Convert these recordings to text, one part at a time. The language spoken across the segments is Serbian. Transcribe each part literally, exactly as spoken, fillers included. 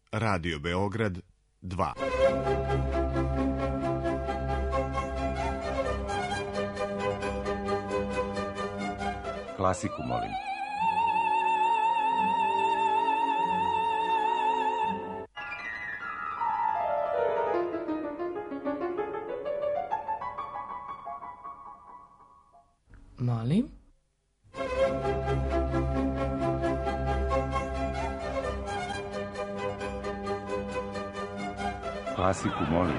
Radio Beograd dva. Klasiku, molim. Molim? Klasiku, molim.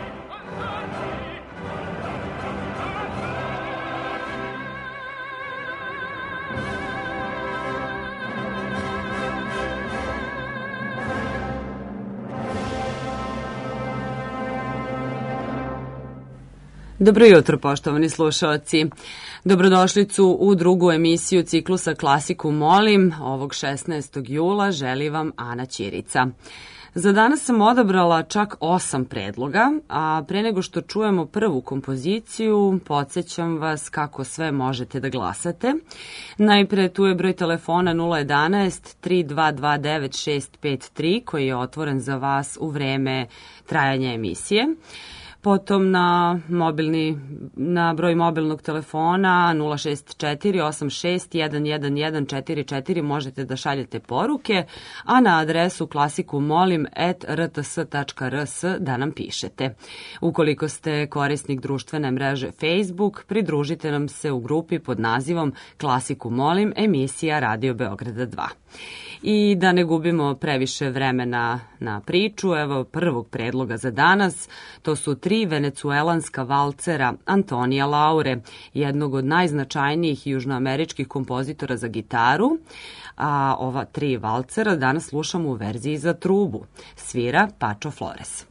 Dobro jutro, poštovani slušaoci. Dobrodošlicu u drugu emisiju ciklusa Klasiku molim. Ovog šesnaestog jula želi vam Ana Ćirica. Za danas sam odabrala čak osam predloga, a pre nego što čujemo prvu kompoziciju, podsjećam vas kako sve možete da glasate. Najpre tu je broj telefona nula jedanaest tri dva dva devet šest pet tri koji je otvoren za vas u vreme trajanja emisije. Potom na, mobilni, na broj mobilnog telefona nula šest četiri osam šest jedan jedan jedan četiri četiri možete da šaljete poruke, a na adresu klasiku molim at r t s tačka r s da nam pišete. Ukoliko ste korisnik društvene mreže Facebook, pridružite nam se u grupi pod nazivom Klasiku molim, emisija Radio Beograda dva. I da ne gubimo previše vremena na priču, evo prvog predloga za danas, to su tri venecuelanska valcera Antonija Laure, jednog od najznačajnijih južnoameričkih kompozitora za gitaru, a ova tri valcera danas slušamo u verziji za trubu. Svira Pacho Flores.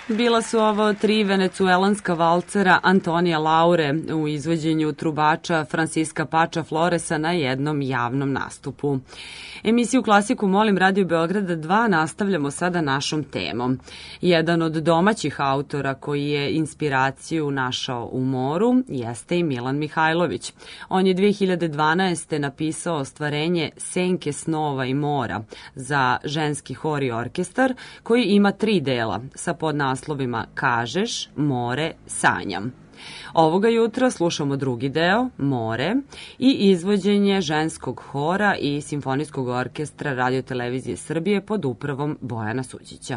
Bila su ovo tri venecuelanska valcera Antonija Laure u izvođenju trubača Franciska Pača Floresa na jednom javnom nastupu. Emisiju Klasiku Molim Radio Beograda dva nastavljamo sada našom temom. Jedan od domaćih autora koji je inspiraciju našao u moru jeste i Milan Mihajlović. On je dve hiljade dvanaeste. napisao ostvarenje Senke snova i mora za ženski hor i orkestar koji ima tri dela sa podnaslovima Kažeš, More, Sanjam. Ovoga jutra slušamo drugi deo, More, i izvođenje ženskog hora i simfonijskog orkestra Radio-televizije Srbije pod upravom Bojana Suđića.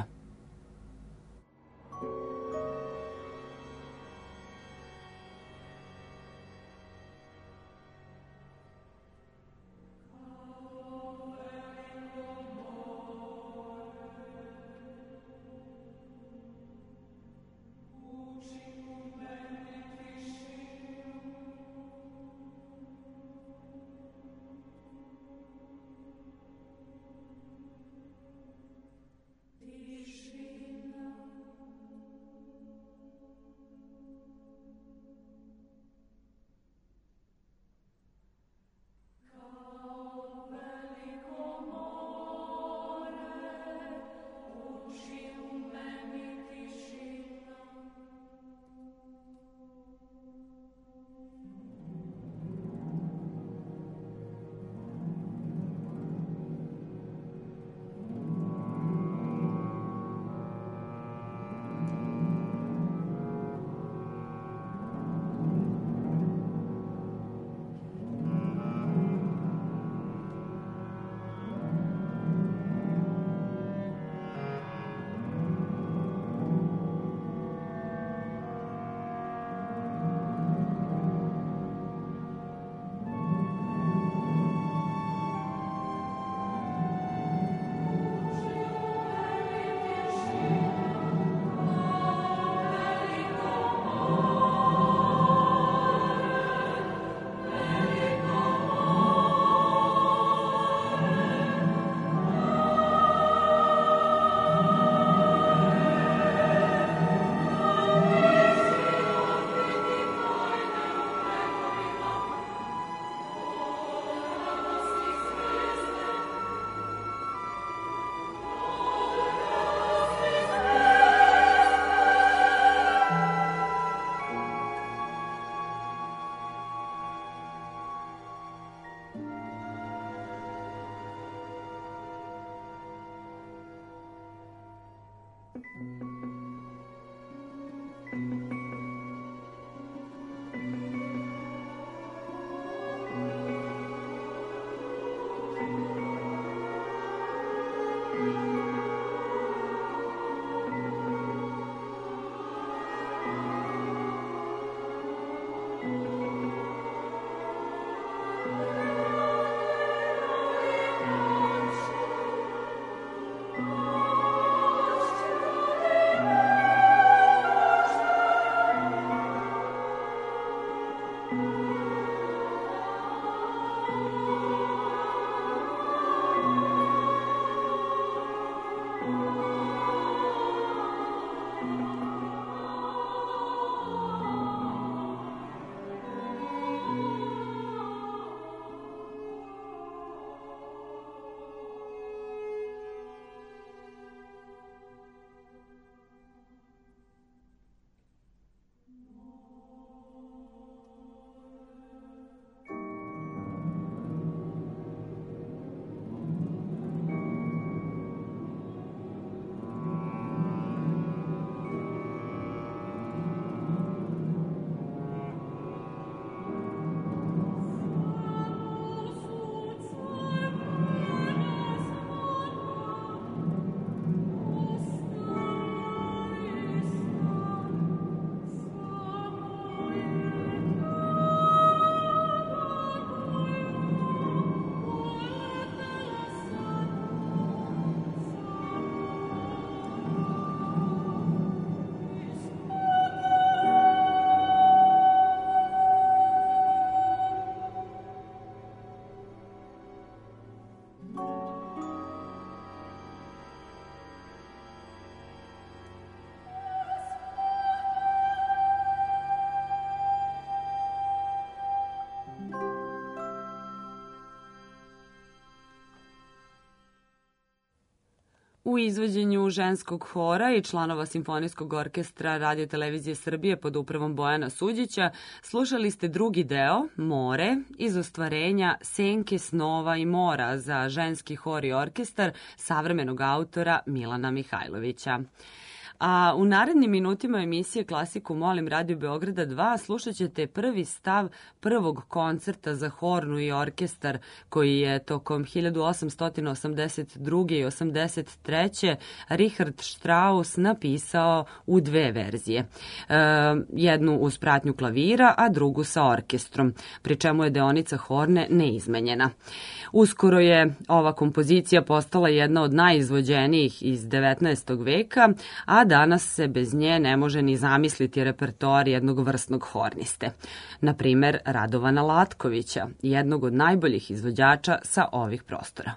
U izvođenju ženskog hora i članova Simfonijskog orkestra Radio Televizije Srbije pod upravom Bojana Suđića slušali ste drugi deo, More, iz ostvarenja Senke snova i mora za ženski hor i orkestar savremenog autora Milana Mihajlovića. A u narednim minutima emisije Klasiku molim Radio Beograda dva slušat ćete prvi stav prvog koncerta za hornu i orkestar koji je tokom hiljadu osamsto osamdeset druge. i osamdeset treće. Richard Strauss napisao u dve verzije. E, jednu uz pratnju klavira, a drugu sa orkestrom, pri čemu je deonica horne neizmenjena. Uskoro je ova kompozicija postala jedna od najizvođenijih iz devetnaestog veka, a danas se bez nje ne može ni zamisliti repertoar jednog vrsnog horniste. Na primer, Radovana Latkovića, jednog od najboljih izvođača sa ovih prostora.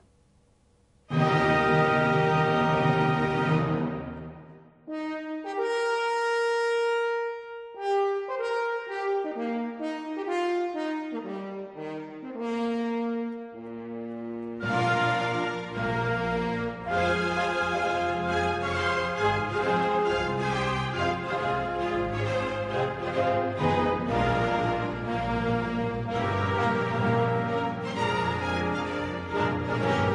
Thank you.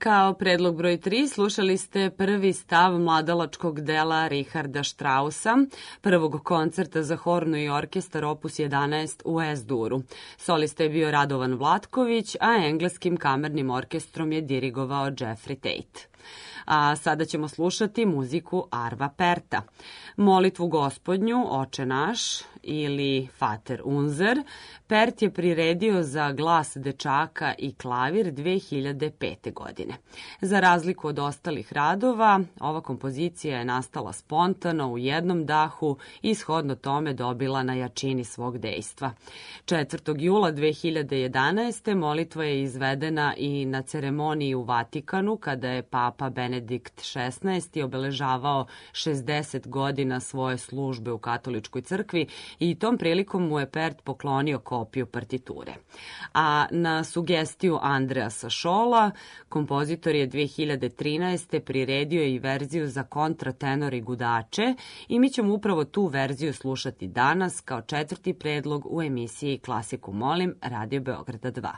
Kao predlog broj tri slušali ste prvi stav mladalačkog dela Richarda Straussa, prvog koncerta za hornu i orkestar opus jedanaest u Es-Duru. Solista je bio Radovan Vlatković, a engleskim kamernim orkestrom je dirigovao Jeffrey Tate. A sada ćemo slušati muziku Arva Perta. Molitvu Gospodnju, Oče naš ili Vater unser, Pert je priredio za glas dečaka i klavir dve hiljade pete. godine. Za razliku od ostalih radova, ova kompozicija je nastala spontano u jednom dahu i shodno tome dobila na jačini svog dejstva. četvrtog jula dve hiljade jedanaeste. molitva je izvedena i na ceremoniji u Vatikanu kada je Papa Benedikt šesnaesti. obeležavao šezdeset godina svoje službe u katoličkoj crkvi i tom prilikom mu je Pert poklonio kopiju partiture. A na sugestiju Andreasa Scholla, kompozitor je dve hiljade trinaeste. priredio i verziju za kontratenor i gudače i mi ćemo upravo tu verziju slušati danas kao četvrti predlog u emisiji Klasiku molim Radio Beograda dva.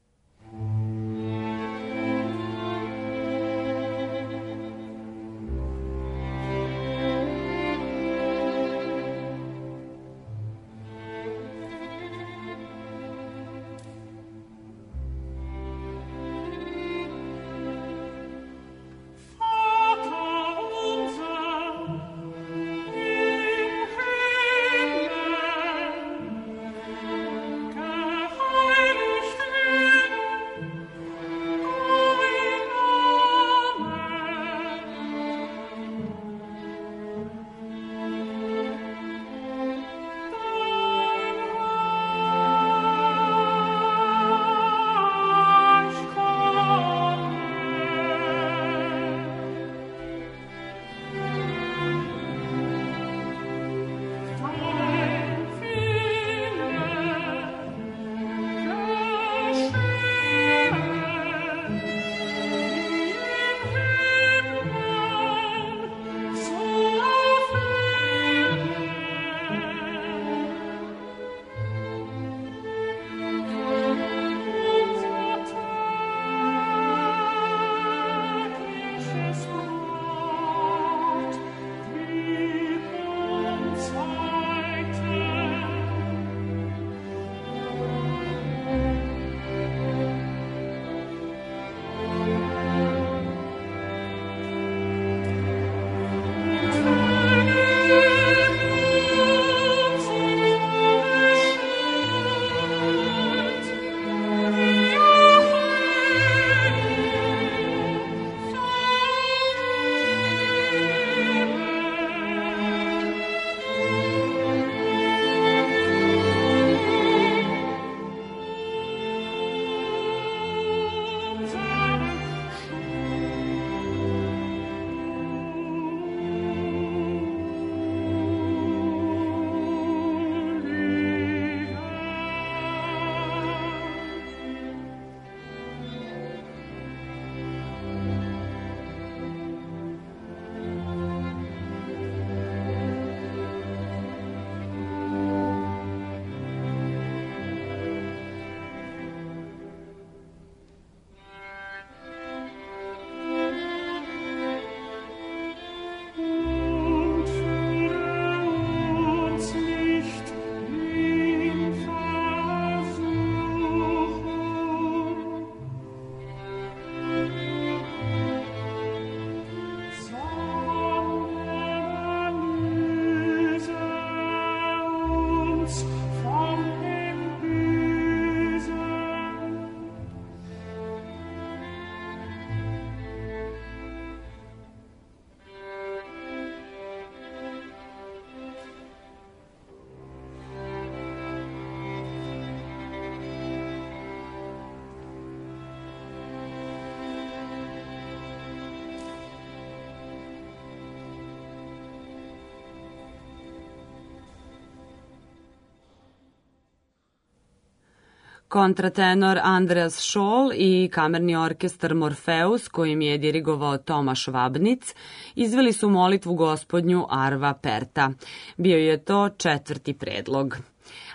kontratenor Andreas Scholl i kamerni orkestar Morfeus, kojim je dirigovao Tomaš Vabnic, izveli su molitvu Gospodnju Arva Perta. Bio je to četvrti predlog.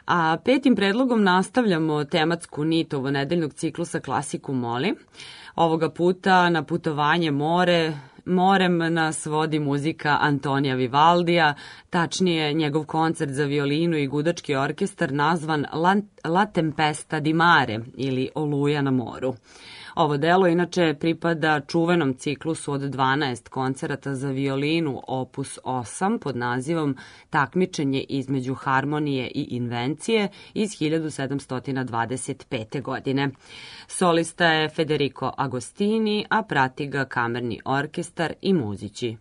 A petim predlogom nastavljamo tematsku nit ovonedeljnog ciklusa Klasiku Moli. Ovoga puta na putovanje more, morem nas vodi muzika Antonija Vivaldija, tačnije njegov koncert za violinu i gudački orkestar nazvan La, La Tempesta di Mare ili Oluja na moru. Ovo delo inače pripada čuvenom ciklusu od dvanaest koncerata za violinu opus osam pod nazivom Takmičenje između harmonije i invencije iz hiljadu sedamsto dvadeset pete. godine. Solista je Federico Agostini, a prati ga kamerni orkestar i muzići.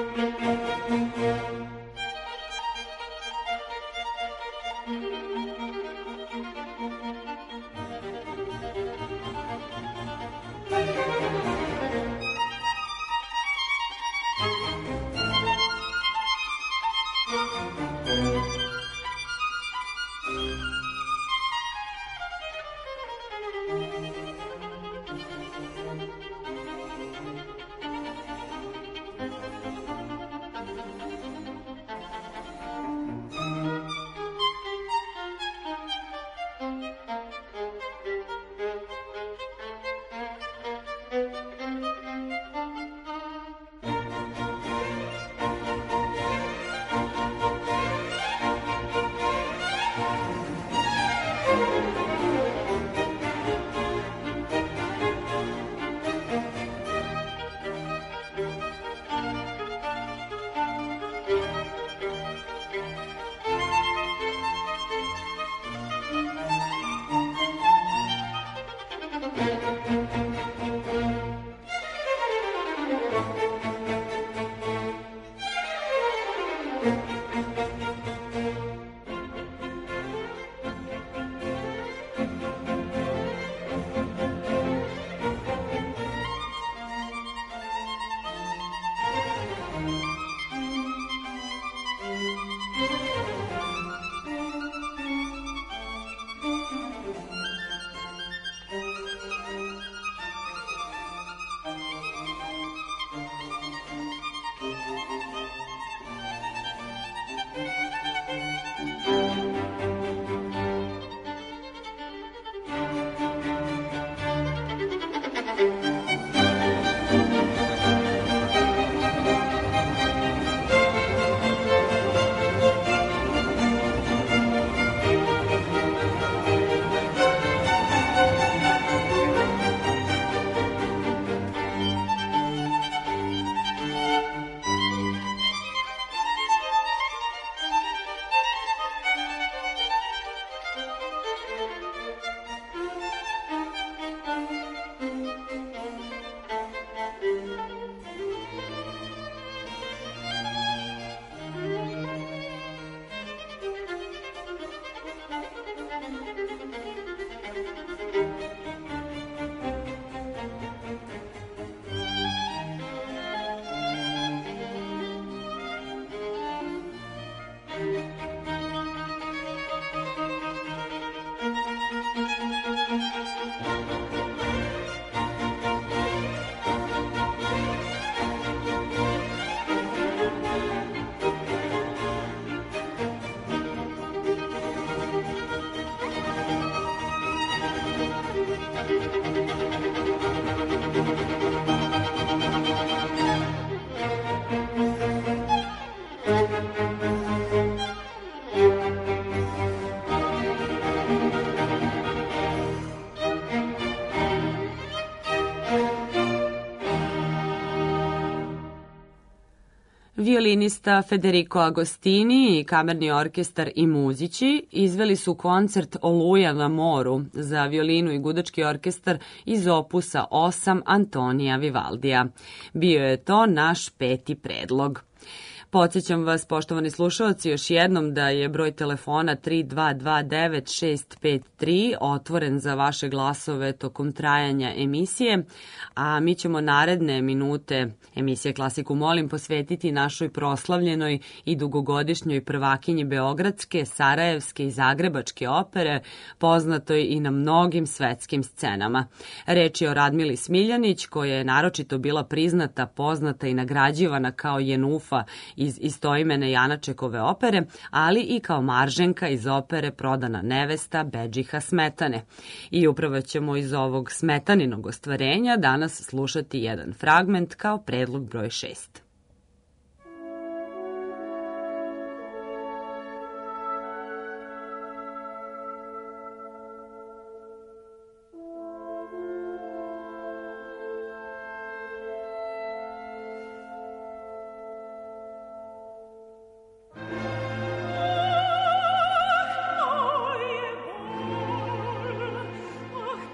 Violinista Federico Agostini i kamerni orkestar i muzići izveli su koncert Oluja na moru za violinu i gudački orkestar iz opusa osam Antonija Vivaldija. Bio je to naš peti predlog. Podsjećam vas, poštovani slušalci, još jednom da je broj telefona tri dva dva devet šest pet tri otvoren za vaše glasove tokom trajanja emisije, a mi ćemo naredne minute emisije Klasiku molim posvetiti našoj proslavljenoj i dugogodišnjoj prvakinji Beogradske, Sarajevske i Zagrebačke opere, poznatoj i na mnogim svetskim scenama. Reč je o Radmili Smiljanić, koja je naročito bila priznata, poznata i nagrađivana kao Jenufa iz istoimene Janačekove opere, ali i kao Marženka iz opere Prodana nevesta Bedžiha Smetane. I upravo ćemo iz ovog Smetaninog ostvarenja danas slušati jedan fragment kao predlog broj šest.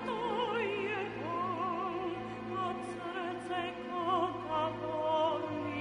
Serce kota wolni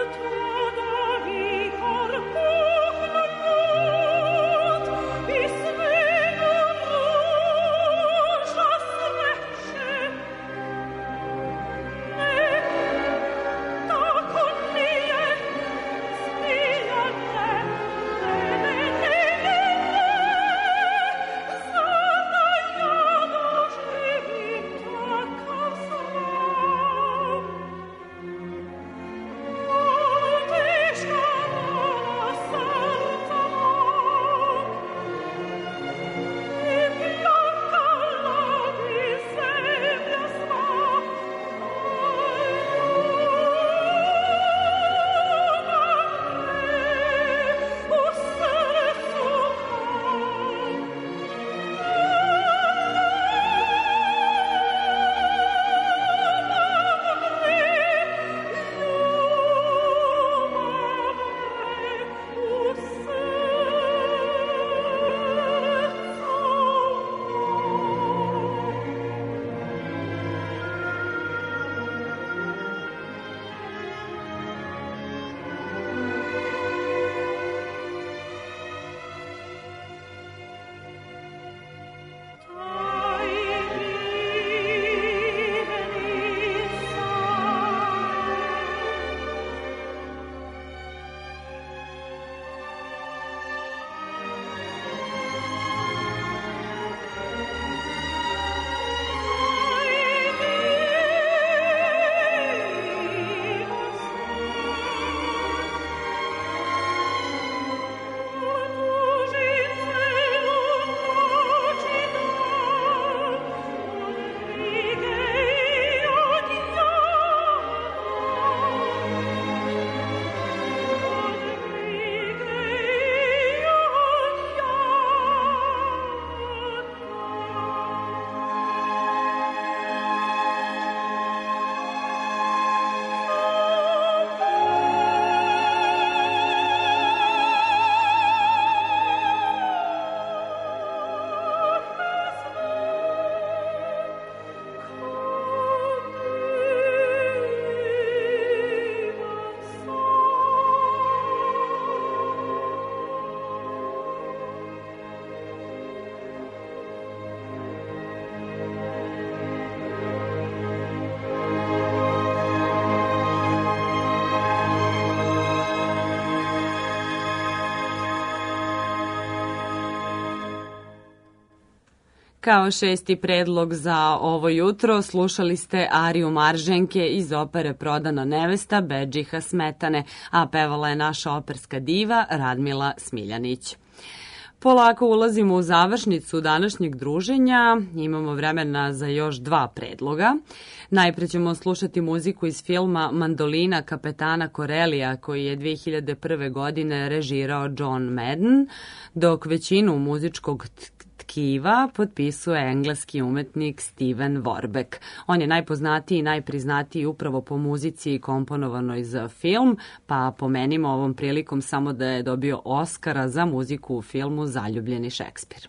Kao šesti predlog za ovo jutro slušali ste ariju Marženke iz opere Prodana nevesta Bedžiha Smetane, a pevala je naša operska diva Radmila Smiljanić. Polako ulazimo u završnicu današnjeg druženja, imamo vremena za još dva predloga. Najpre ćemo slušati muziku iz filma Mandolina kapetana Corellija koji je dve hiljade prve. godine režirao John Madden, dok većinu muzičkog tkiva potpisuje engleski umetnik Steven Warbeck. On je najpoznatiji i najpriznatiji upravo po muzici komponovanoj za film, pa pomenimo ovom prilikom samo da je dobio Oskara za muziku u filmu Zaljubljeni Šekspir.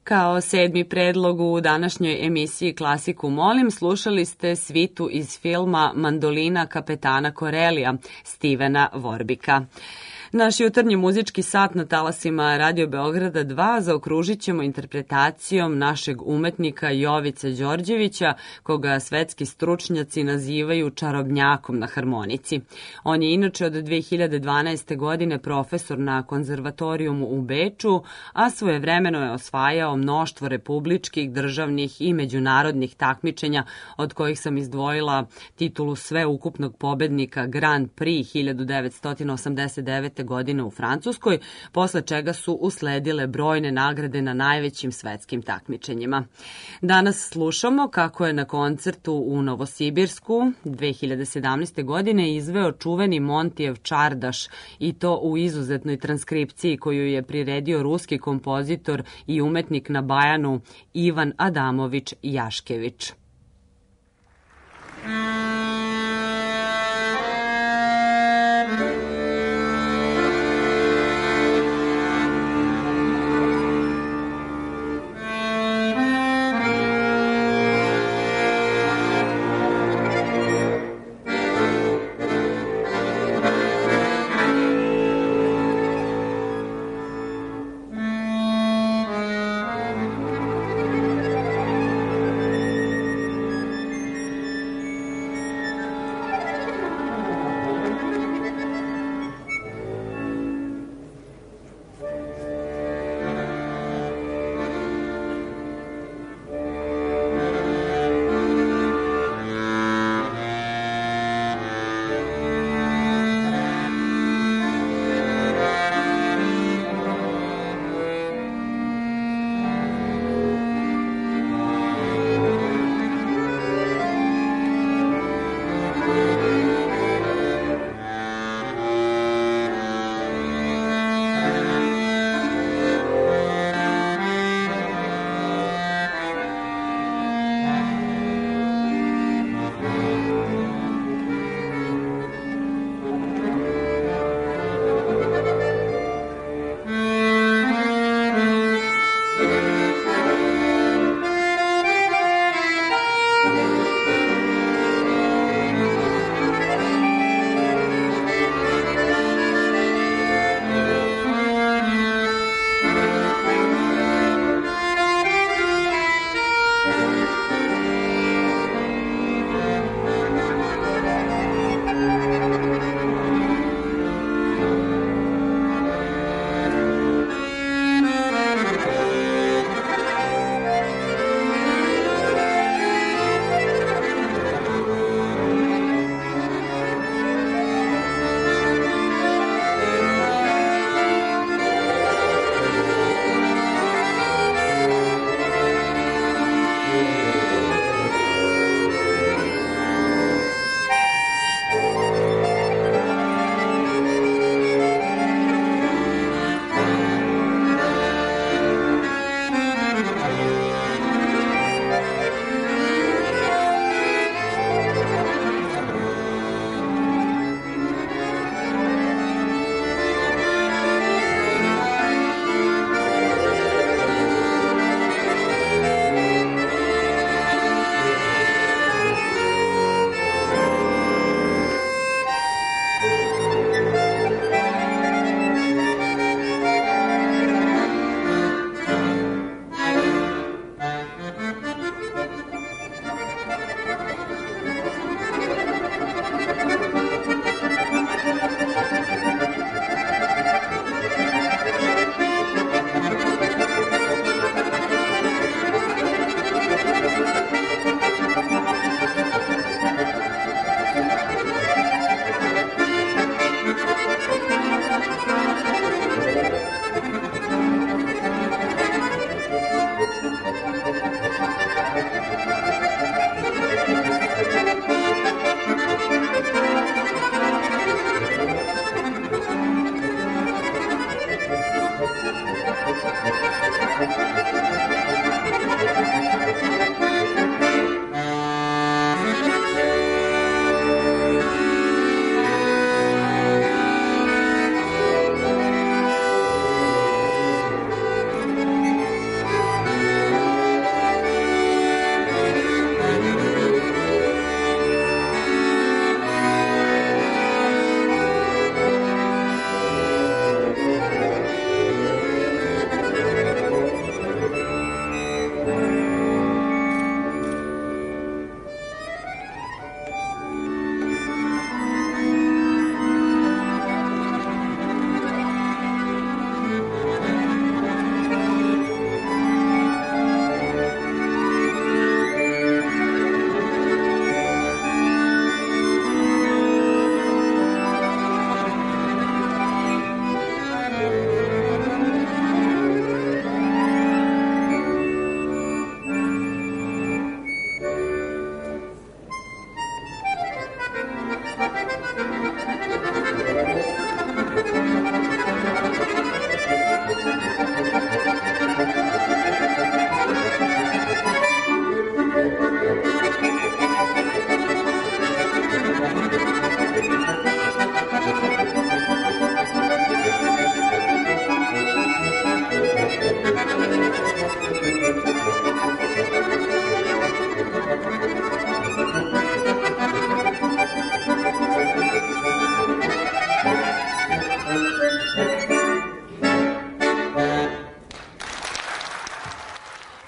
Kao sedmi predlog u današnjoj emisiji Klasiku molim, slušali ste svitu iz filma Mandolina kapetana Korelija Stevena Vorbika. Naš jutarnji muzički sat na talasima Radio Beograda dva zaokružit ćemo interpretacijom našeg umetnika Jovice Đorđevića, koga svetski stručnjaci nazivaju čarobnjakom na harmonici. On je inače od dve hiljade dvanaeste. godine profesor na konzervatorijumu u Beču, a svojevremeno je osvajao mnoštvo republičkih, državnih i međunarodnih takmičenja, od kojih sam izdvojila titulu sveukupnog pobednika Grand Prix hiljadu devetsto osamdeset devete. godine u Francuskoj, posle čega su usledile brojne nagrade na najvećim svetskim takmičenjima. Danas slušamo kako je na koncertu u Novosibirsku dve hiljade sedamnaeste. godine izveo čuveni Montijev čardaš, i to u izuzetnoj transkripciji koju je priredio ruski kompozitor i umetnik na bajanu Ivan Adamović Jaškević.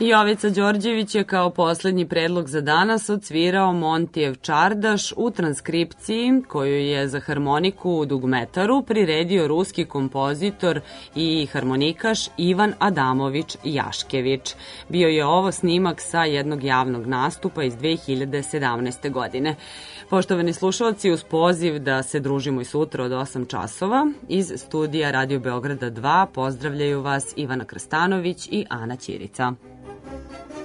Jovica Đorđević je kao poslednji predlog za danas odsvirao Montijev čardaš u transkripciji koju je za harmoniku u dugmetaru priredio ruski kompozitor i harmonikaš Ivan Adamović Jaškević. Bio je ovo snimak sa jednog javnog nastupa iz dve hiljade sedamnaeste. godine. Poštovani slušalci, uz poziv da se družimo i sutra od osam časova, iz studija Radio Beograda dva pozdravljaju vas Ivana Krstanović i Ana Ćirica.